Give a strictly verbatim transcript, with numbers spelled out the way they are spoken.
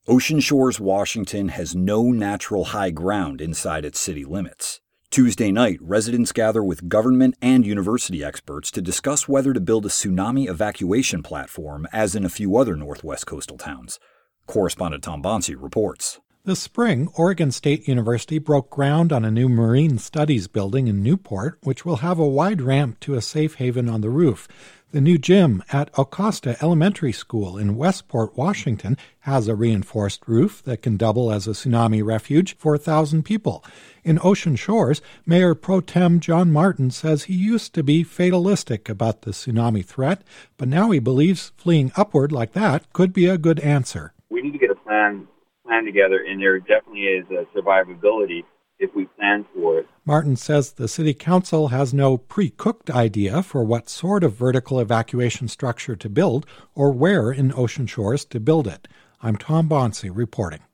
Ocean Shores, Washington has no natural high ground inside its city limits. Tuesday night, residents gather with government and university experts to discuss whether to build a tsunami evacuation platform, as in a few other Northwest coastal towns. Correspondent Tom Bonsi reports. This spring, Oregon State University broke ground on a new marine studies building in Newport, which will have a wide ramp to a safe haven on the roof. The new gym at Acosta Elementary School in Westport, Washington, has a reinforced roof that can double as a tsunami refuge for a thousand people. In Ocean Shores, Mayor Pro Tem John Martin says he used to be fatalistic about the tsunami threat, but now he believes fleeing upward like that could be a good answer. We need to get a plan, plan together, and there definitely is a survivability if we plan for it. Martin says the city council has no pre-cooked idea for what sort of vertical evacuation structure to build or where in Ocean Shores to build it. I'm Tom Bonsi reporting.